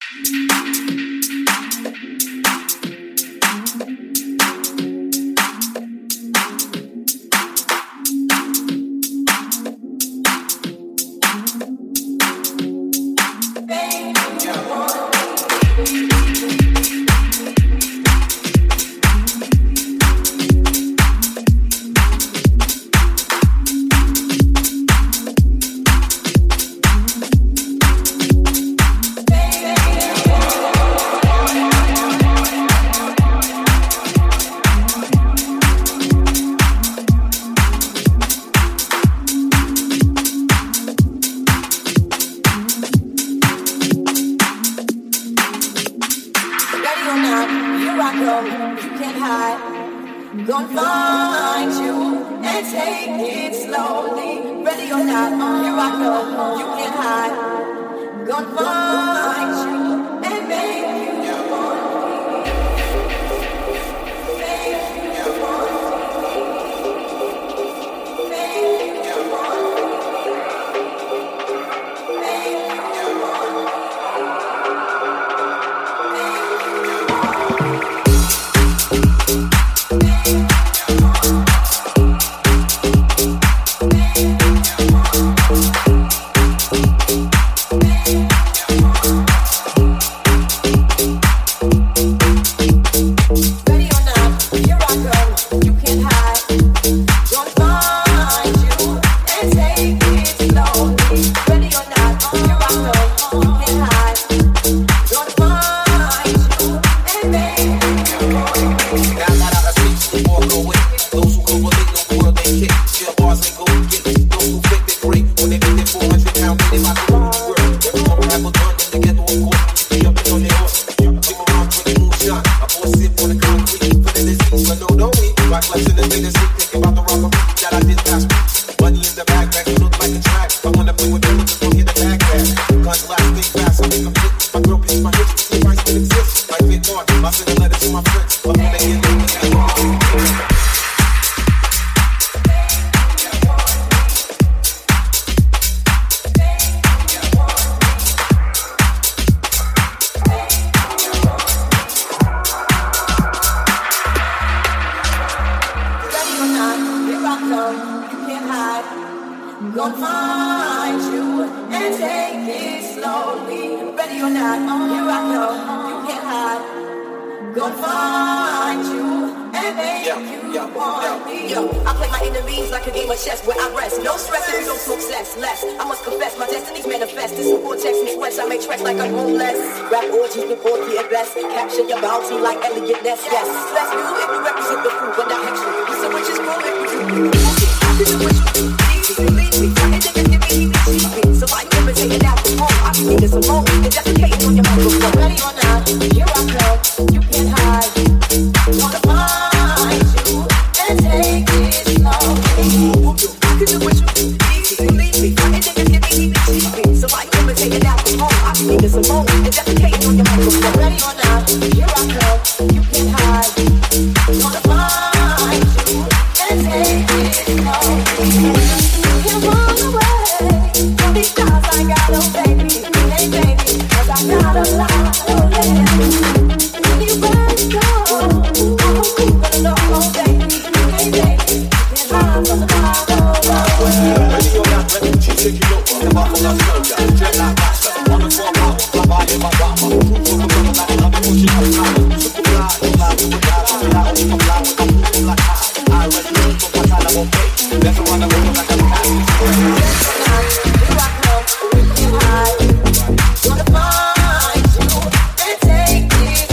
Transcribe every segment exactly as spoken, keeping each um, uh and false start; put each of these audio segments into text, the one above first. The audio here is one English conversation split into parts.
Gonna find you and take this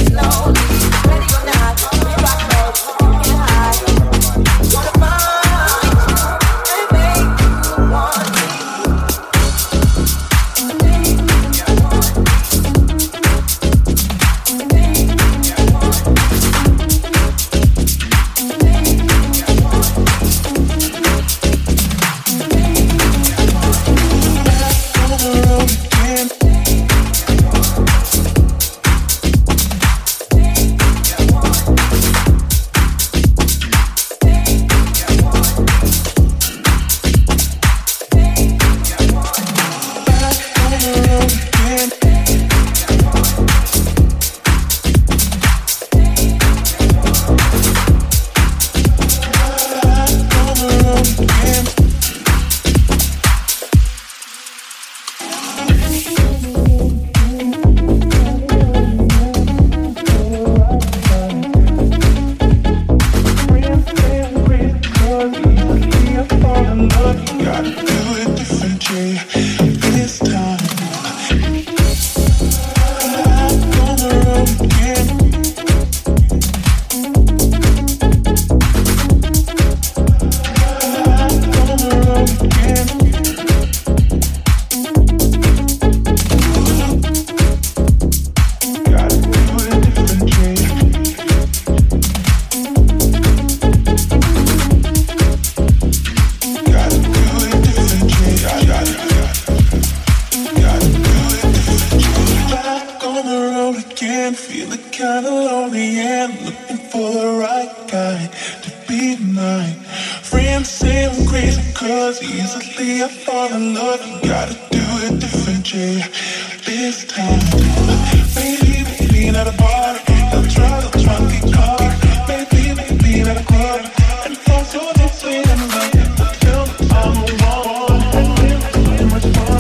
road again, feeling kinda lonely and looking for the right guy to be mine. Friends say I'm crazy cause easily I fall in love. You gotta do it different, yeah, this time. Maybe we meet at a bar, I'll try to drunk and car. Maybe we meet at a club and fall so deeply in love. Tell me I'm the one and we'll have so much fun.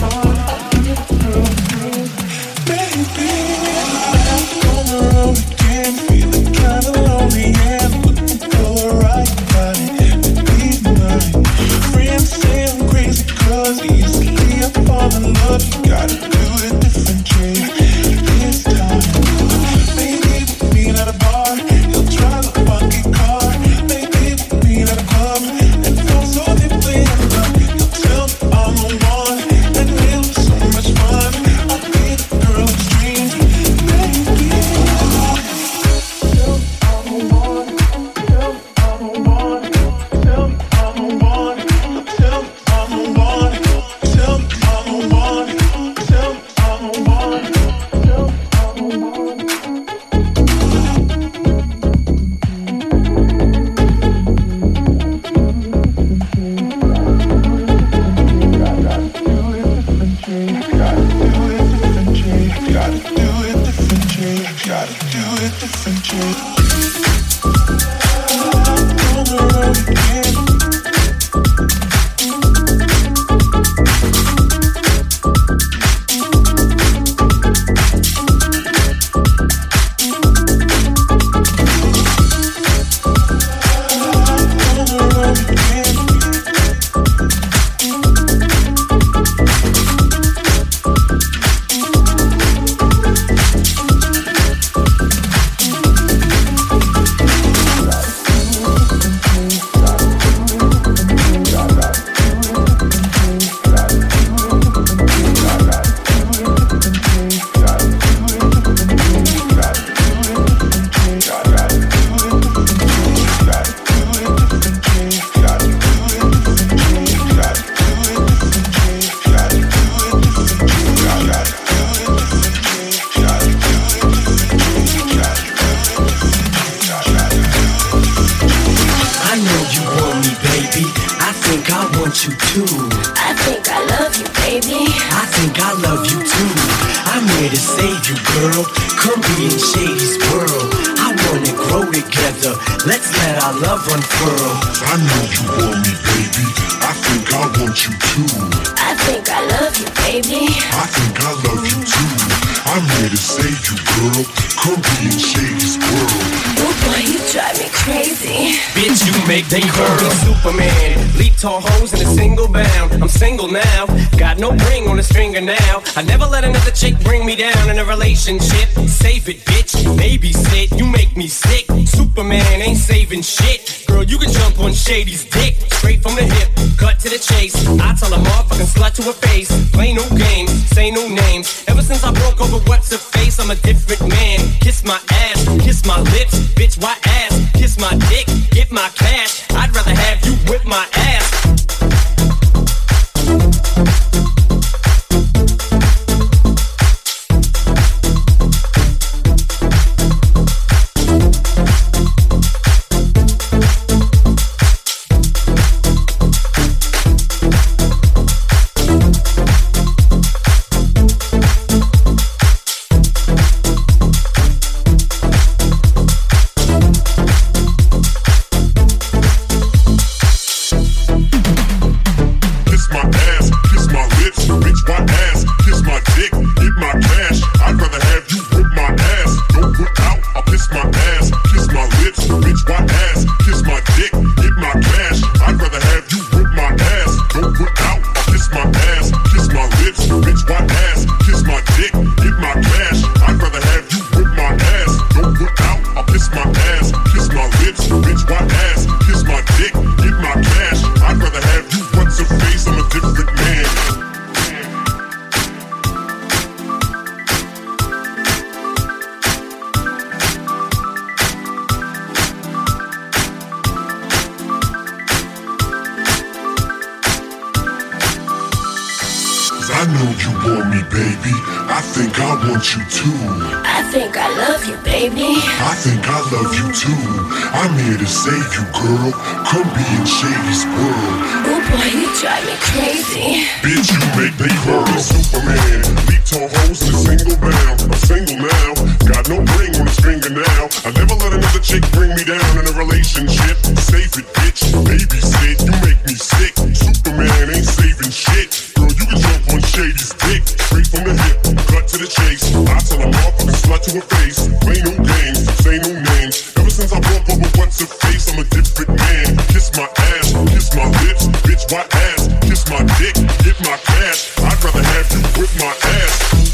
Maybe I'm on the road again, feeling kinda lonely and looking for the right guy to be mine. Friends say I'm crazy cause easily I fall in love. You gotta do it different, yeah, this time. Maybe we meet at a bar, you'll drive a funky car. Maybe we meet at a club and fall so deeply in love. You'll tell me I'm the one and we'll have so much fun. I'll be the girl of dreams. Maybe tell me I'm the one. Tell me I'm the one. Tell me I'm the one. Tell me I'm the one. Tell me I'm the one. Tell me I'm the one. Tell me I'm the one. Gotta do it different, yeah. Gotta do it different, yeah. On the road again. On the road again. They call me Superman, leap tall hoes in a single bound. I'm single now, got no ring on his finger now. I never let another chick bring me down in a relationship. Save it, bitch, babysit, you make me sick. Superman ain't saving shit. Girl, you can jump on Shady's dick, straight from the hip, cut to the chase. I tell a motherfucking slut to her face, play no games, say no names. Ever since I broke over what's her face, I'm a different man. Kiss my ass, kiss my lips, bitch, why ass? Kiss my dick, get my cash. I'd rather have you whip my ass. I know you want me, baby. I think I want you too. I think I love you, baby. I think I love you too. I'm here to save you, girl. Come be in Shady's world. Oh boy, you drive me crazy. Bitch, you make me hurt. Superman, leap tall hoes to single bound. I'm single now, got no ring on his finger now. I never let another chick bring me down in a relationship. Save it, bitch, babysit, you make me sick. Superman ain't saving shit. Girl, you can jump on Shady's dick. Straight from the hip, cut to the chase. I tell a motherfucking slut to her face. Play no games, say no names. Ever since I walk over what's her face, I'm a different man. Kiss my ass, kiss my lips. Bitch, my ass, kiss my dick, get my cash. I'd rather have you whip my ass.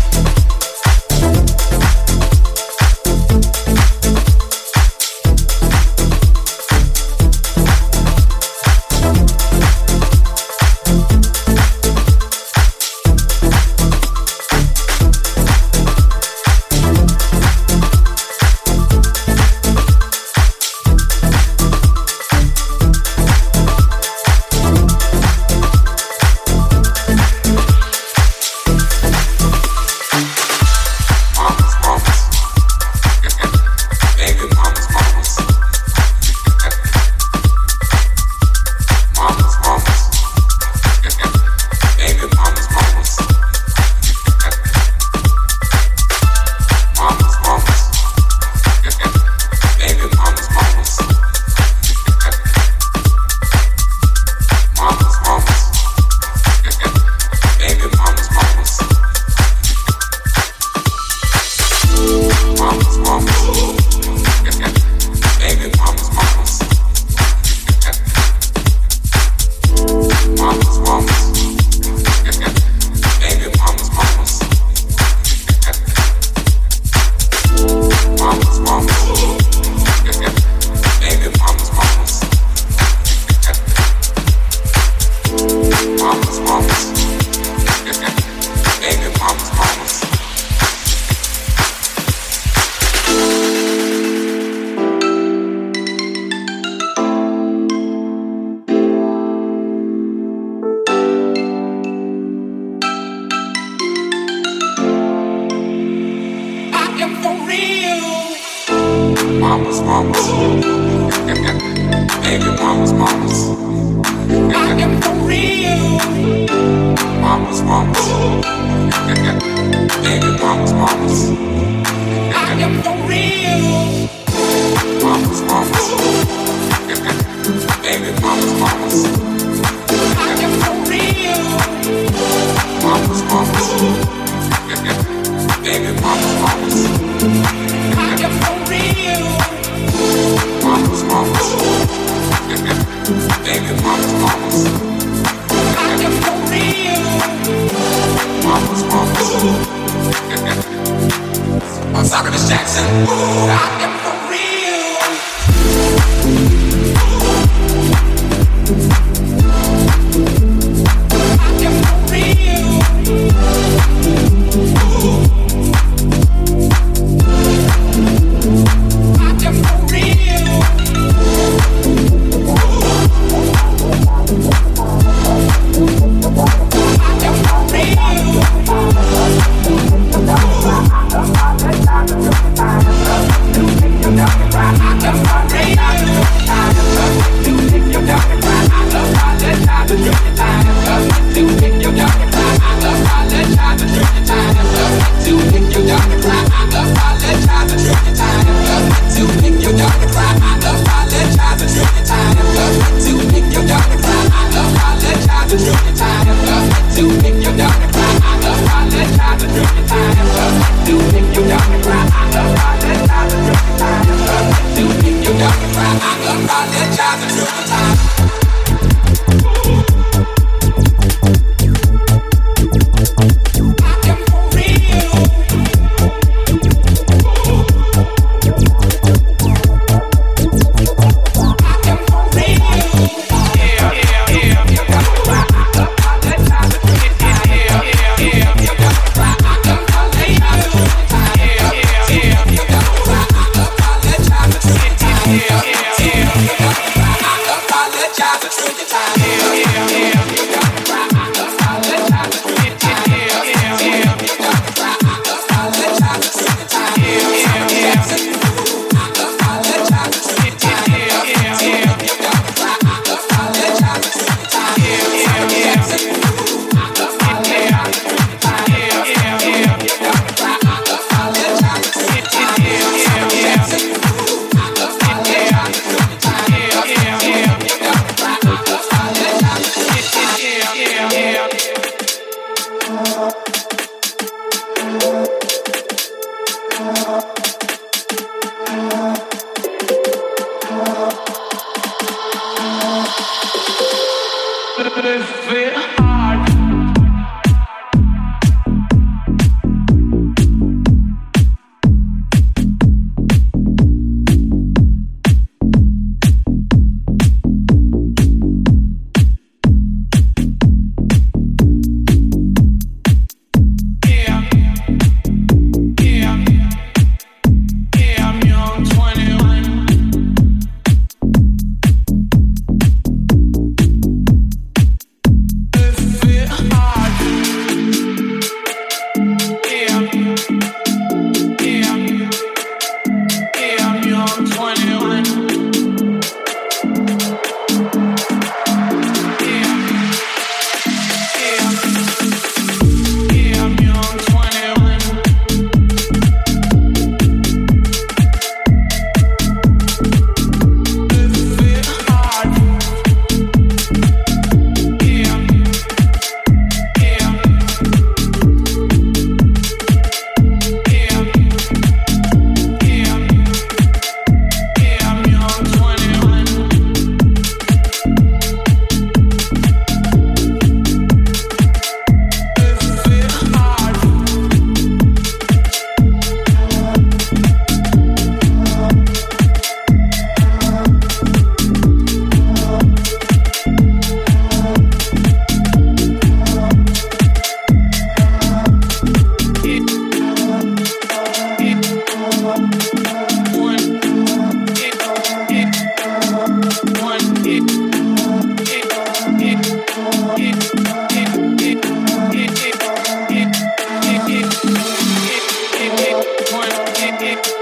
I'm talking to Jackson. I am for real.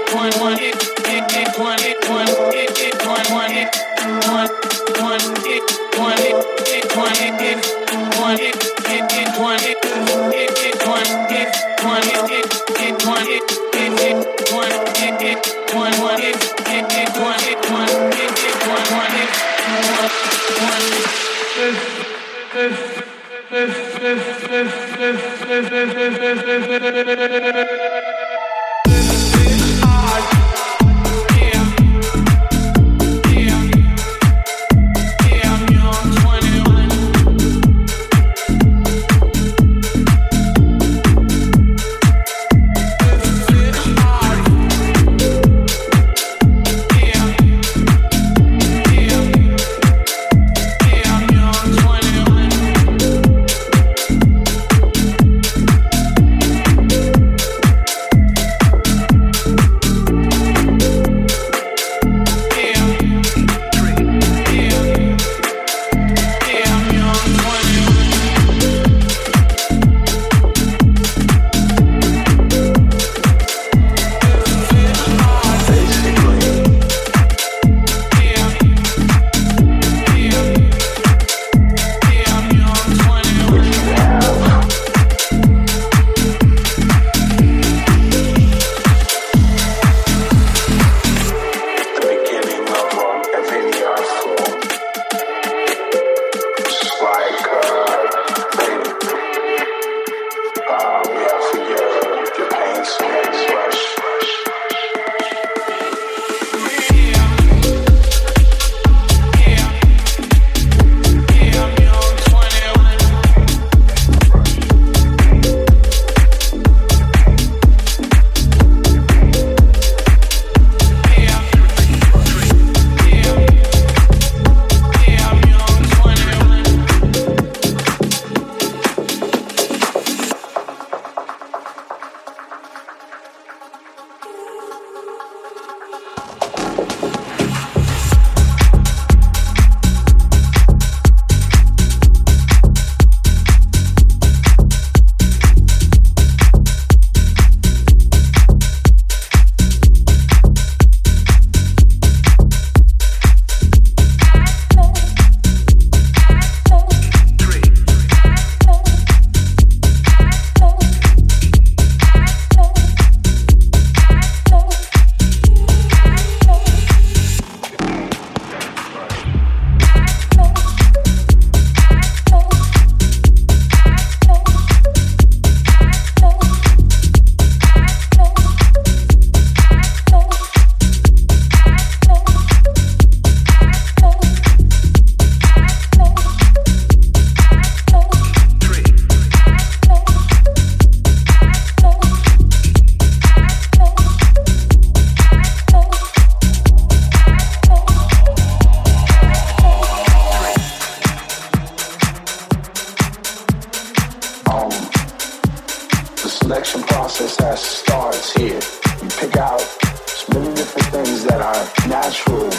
selection process that starts here. You pick out many different things that are natural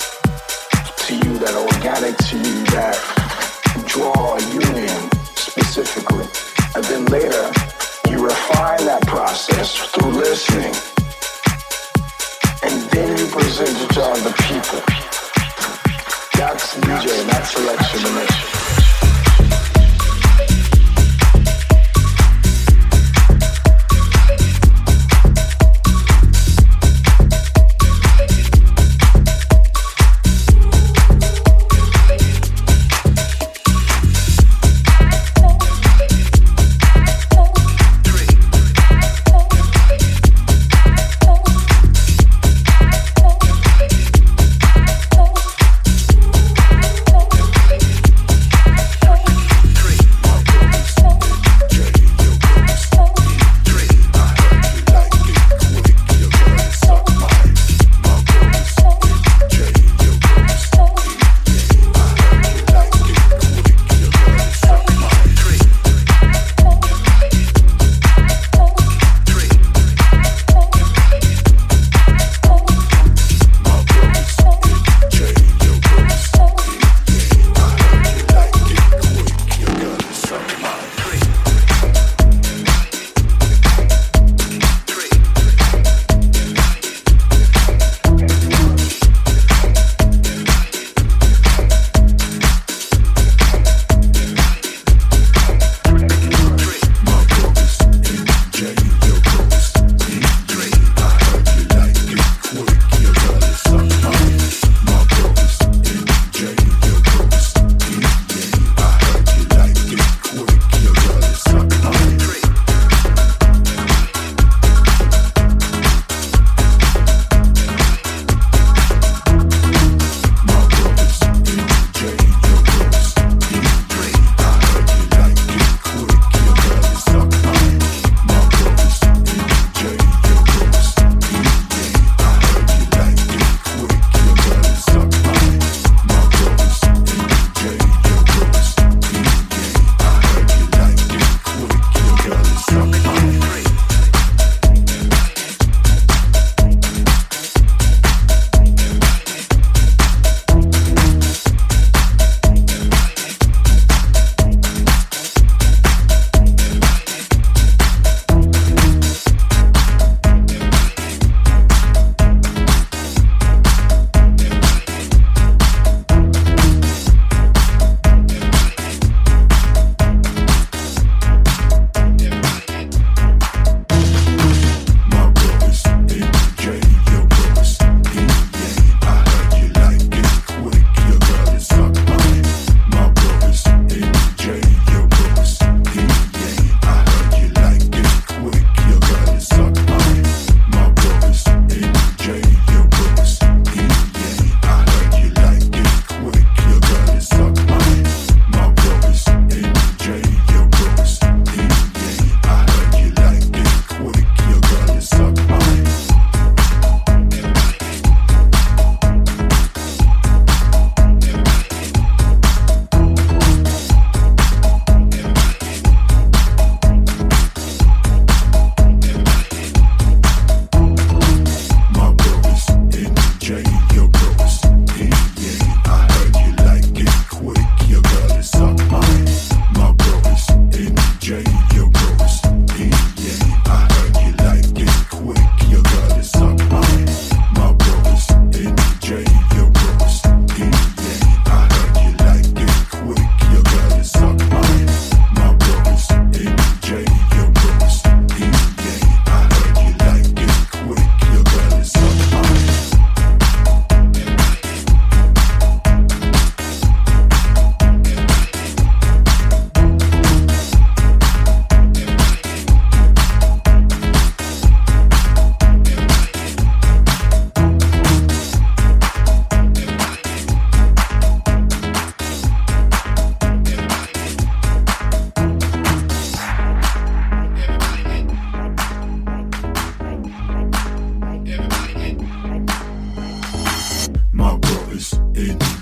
to you, that are organic to you, that draw a union specifically. And then later, you refine that process through listening. And then you present it to other people. That's D J, that's selection to me.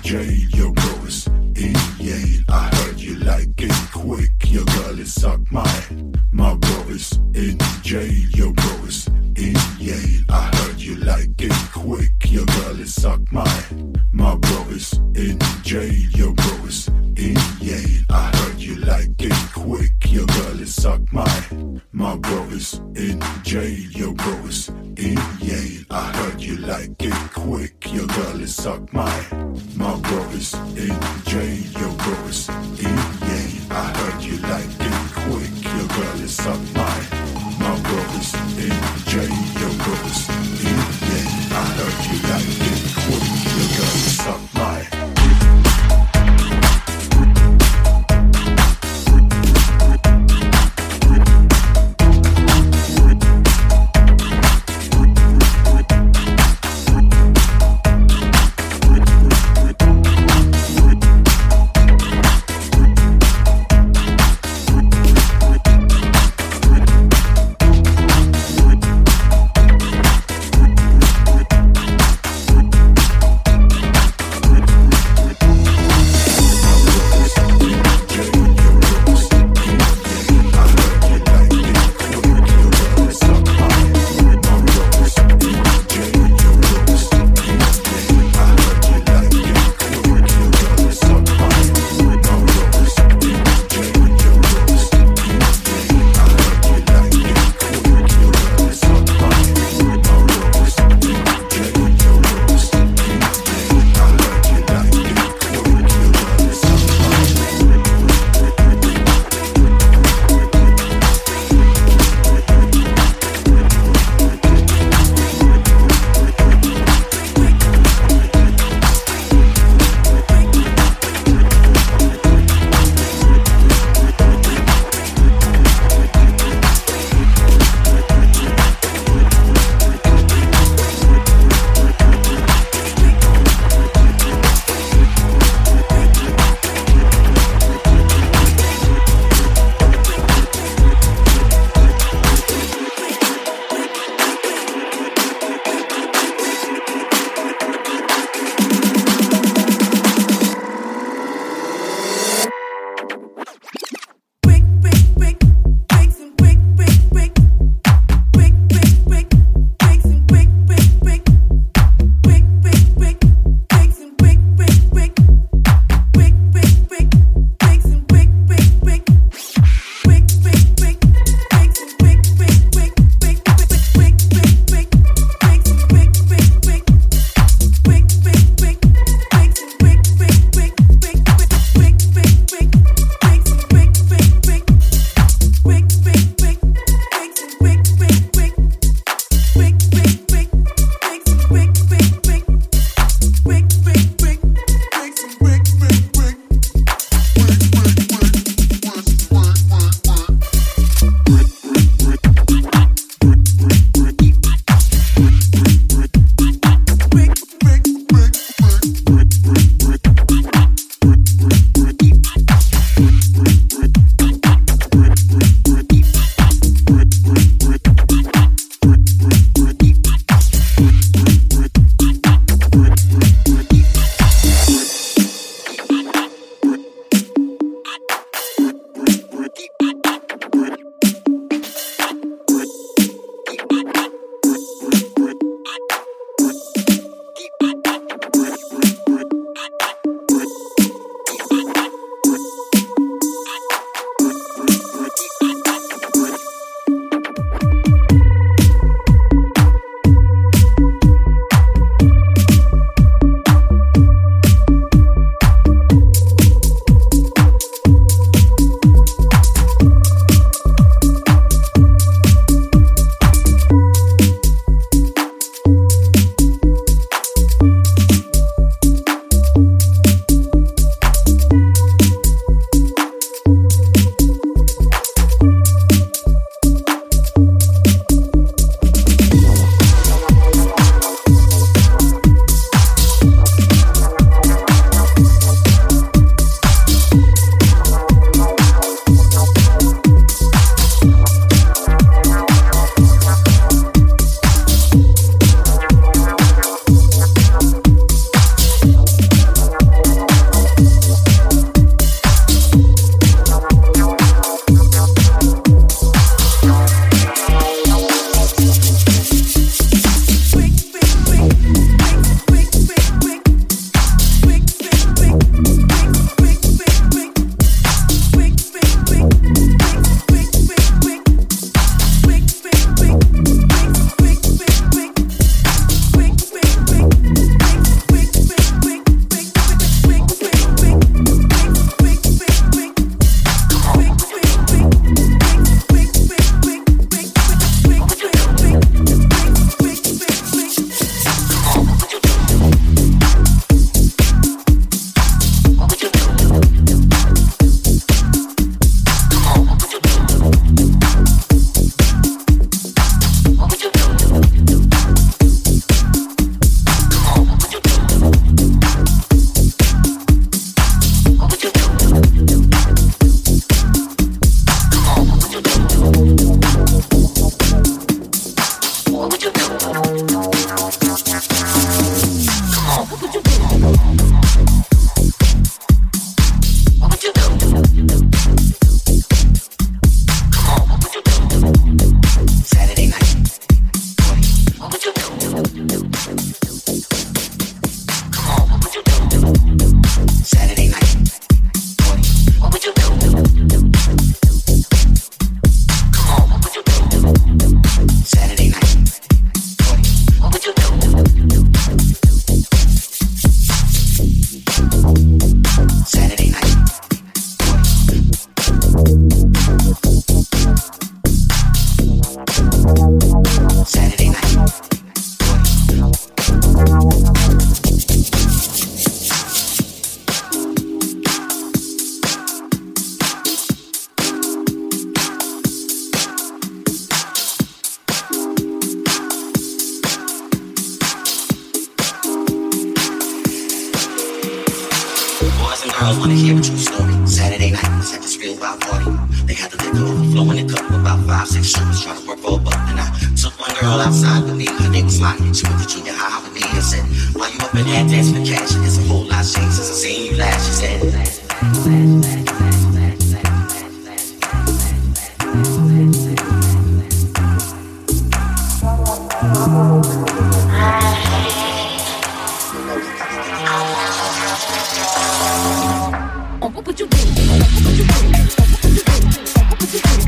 jail, your bro is in Yale. I heard you like it quick, your girl is suck my. My bro is in jail, your bro is in Yale. I heard you like it quick, your girl is suck my. My bro is in jail, your bro is in Yale. I heard you like it quick, your girl is suck my. My bro is in jail, your bro is in Yale. I heard you like it quick, your girl is suck my. My bro is in jail, your bro is in Yale. I heard you like it quick, your girl is suck my. My bro is in jail, your bro is in Yale. I heard you like it quick, your girl is suck my. girls wanna hear a true story. Saturday night was at this real wild party. They had the liquor overflowing and cup with about five, six strippers trying to work for a buck. And I took one girl outside with me. Her name was Lonnie. She went to junior high with me and said, "Why you up in there dancing for cash? It's a whole lot changed since I seen you last." She said, what would you do? What would you do? What would you do? What would you do?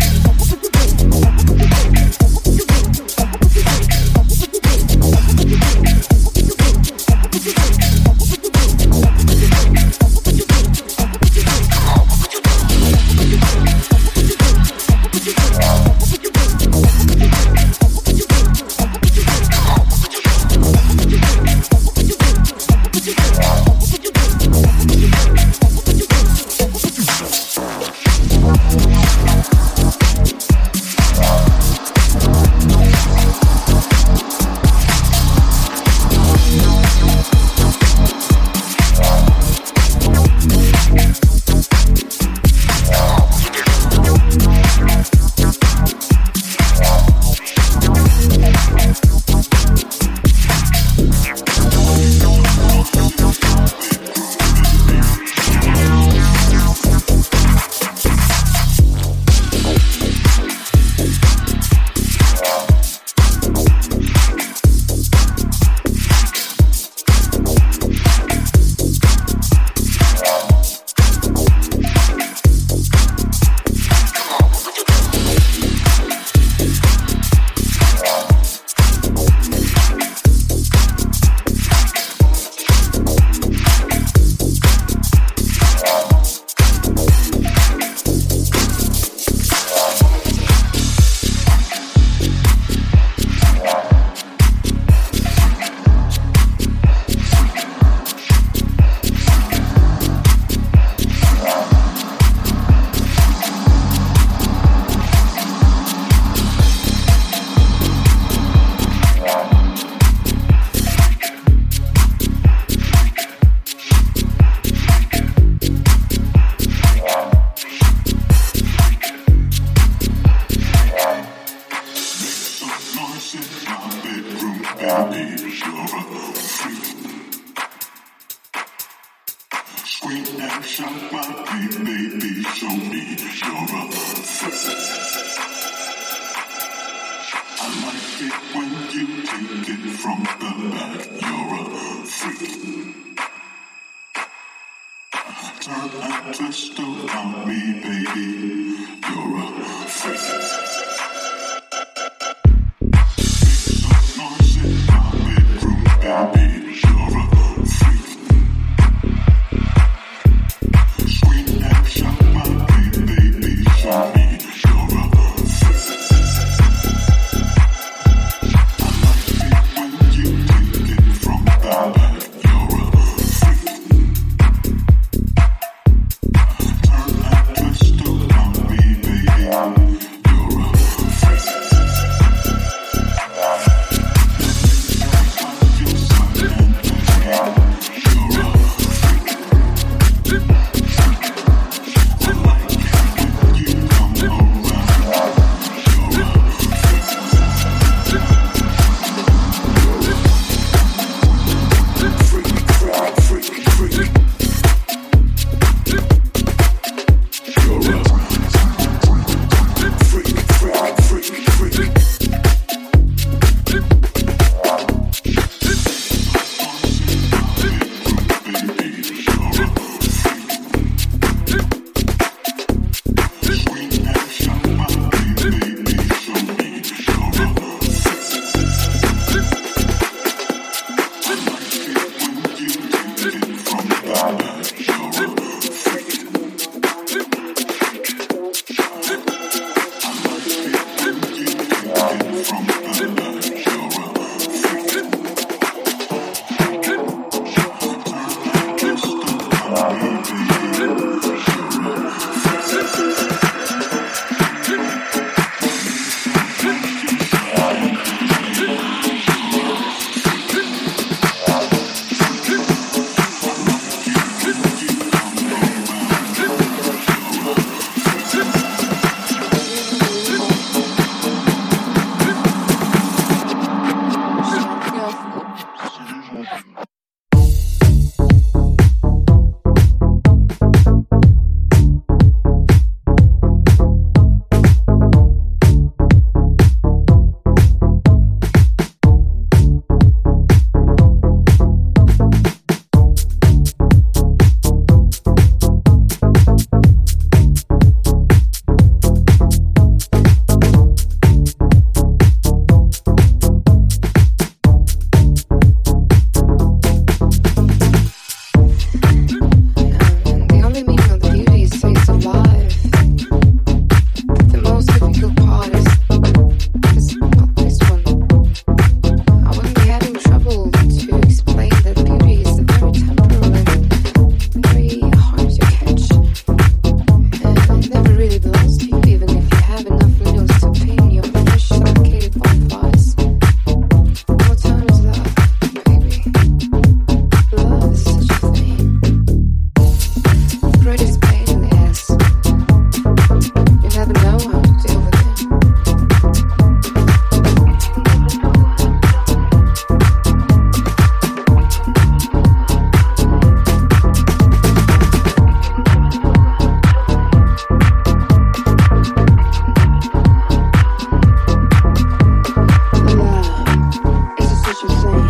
You're a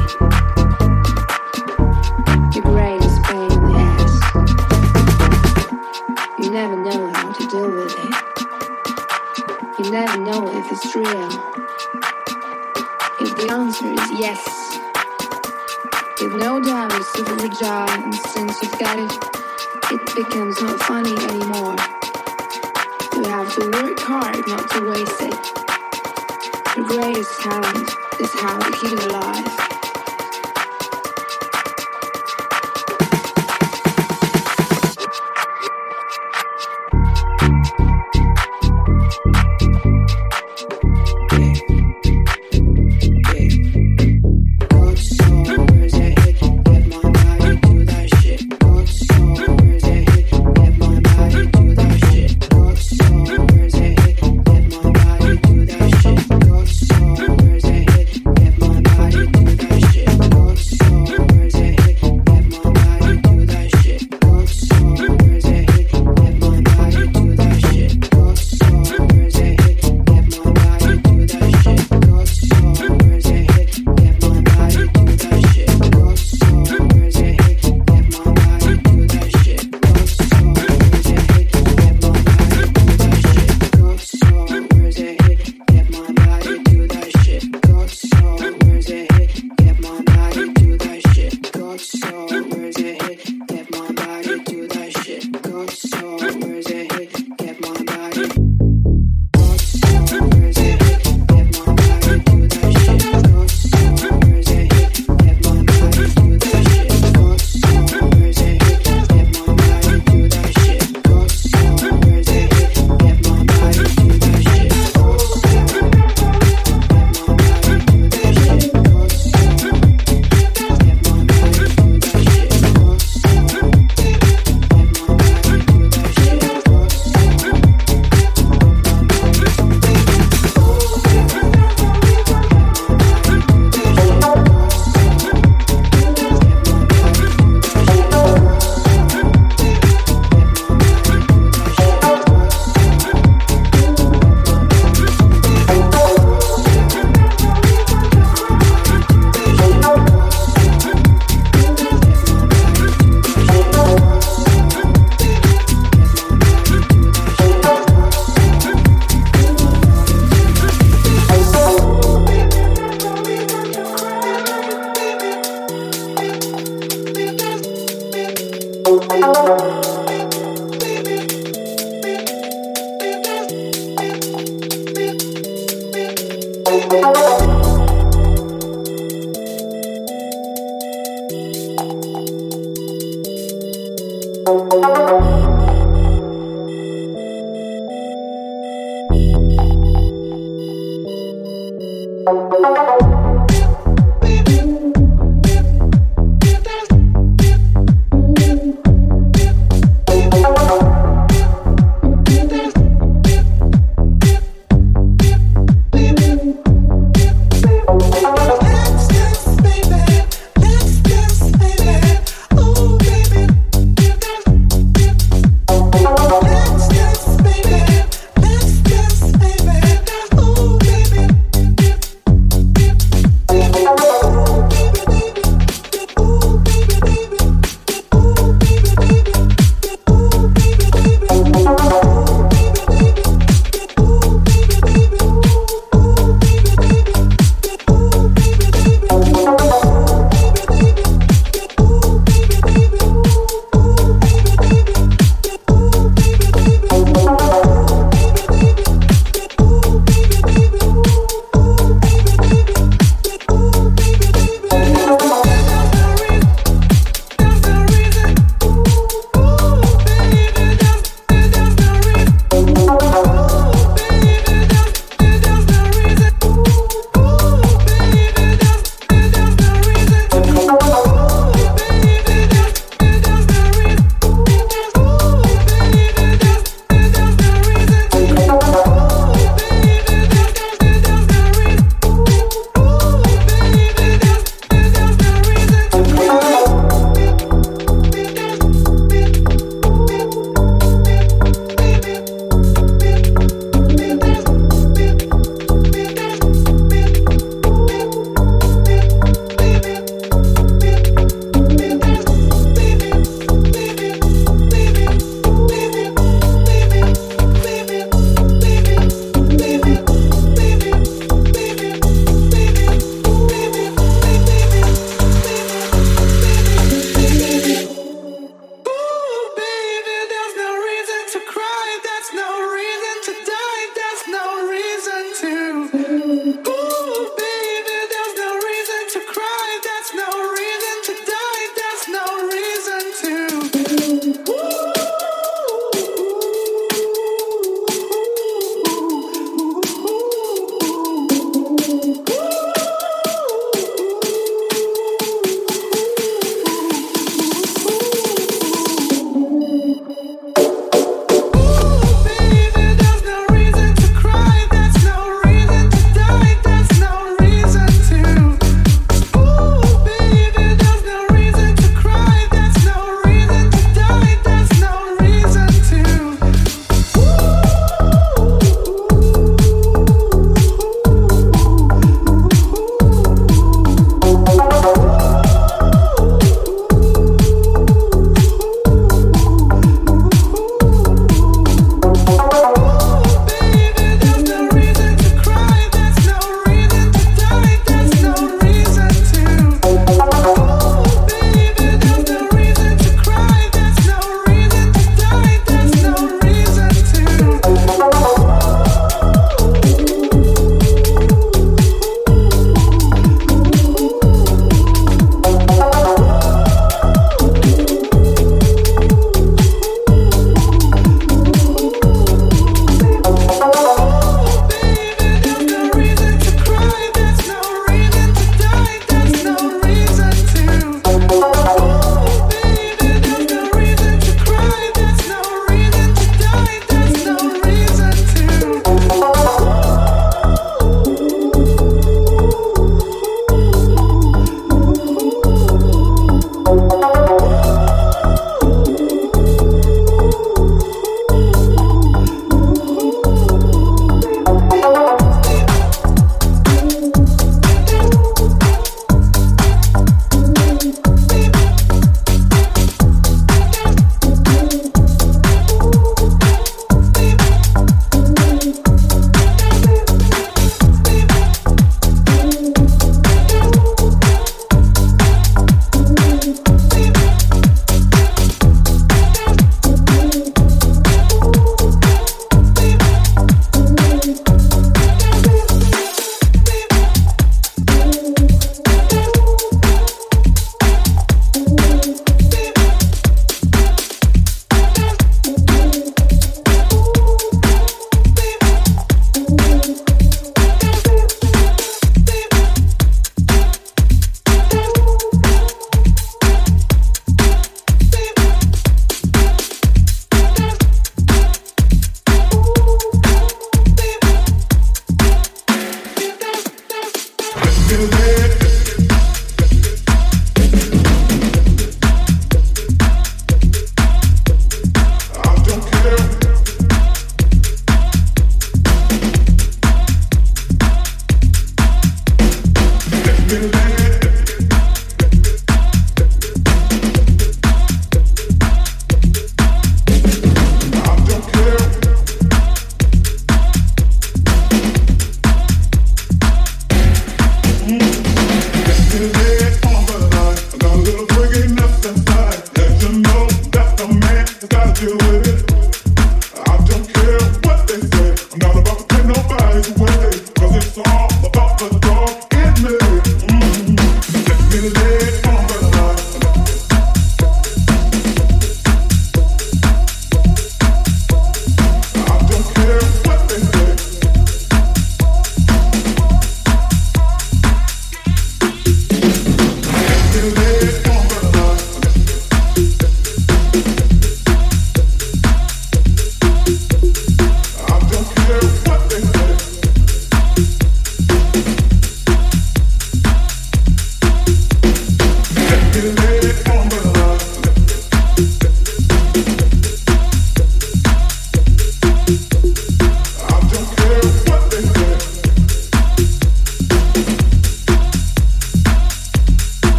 Your brain is pain in the ass. You never know how to deal with it. You never know if it's real. If the answer is yes, with no doubt it's super fragile, and since you've got it, it becomes not funny anymore. You have to work hard not to waste it. Your greatest talent is how to keep it alive.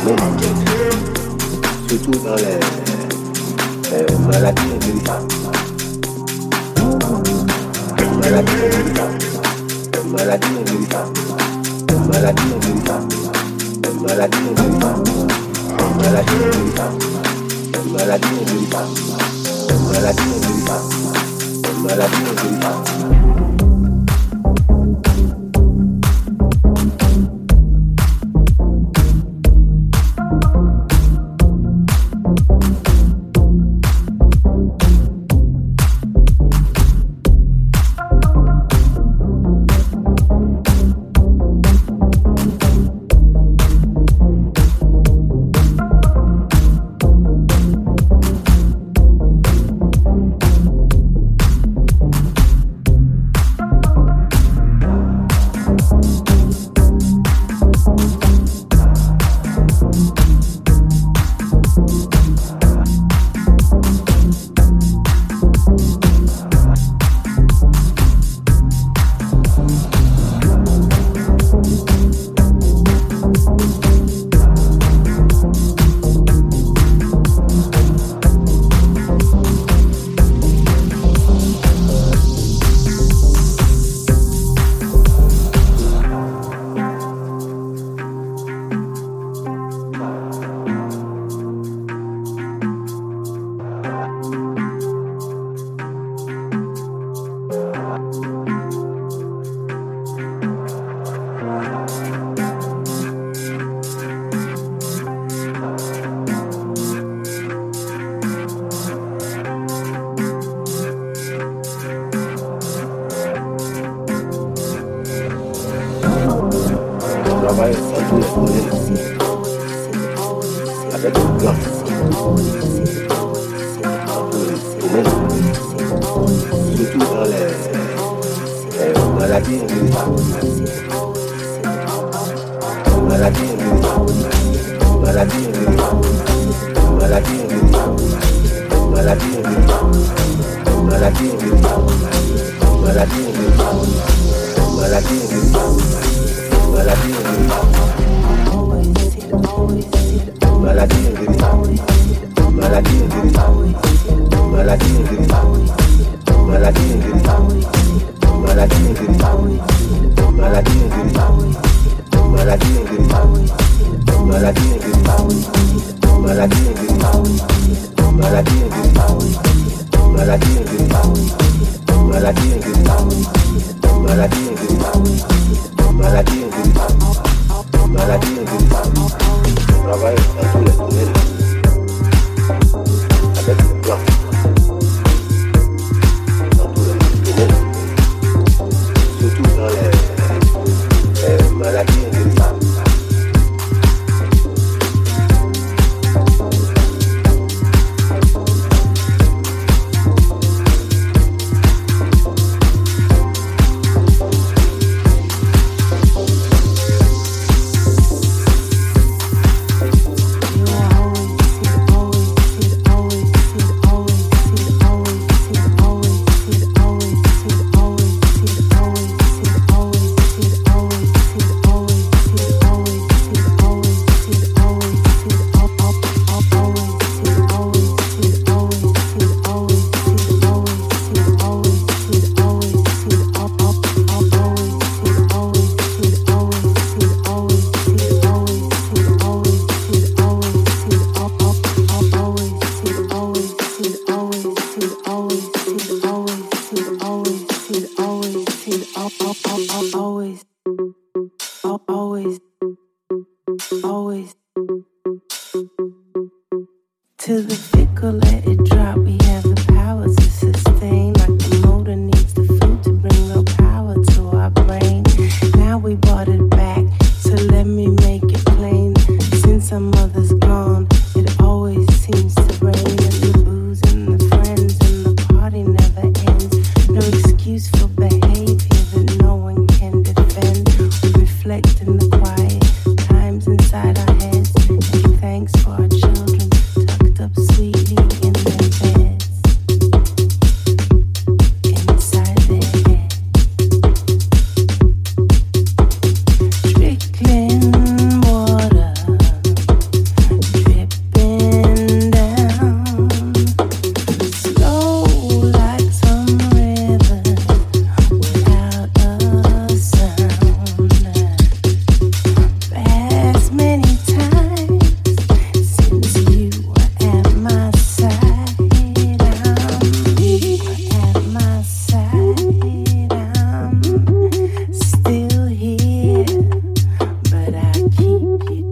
surtout dans les euh, maladies invalidables. Maladies invalidables. Maladies invalidables. Maladies invalidables. Maladies invalidables. Maladies invalidables. Maladies invalidables. Maladies invalidables. Maladies invalidables.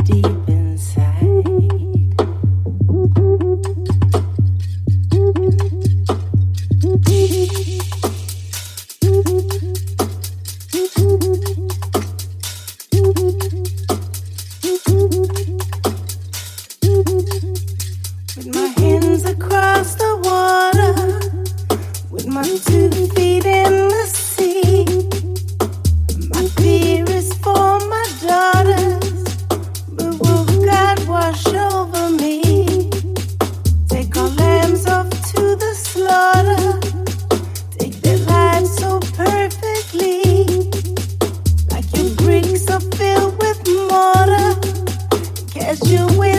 You will.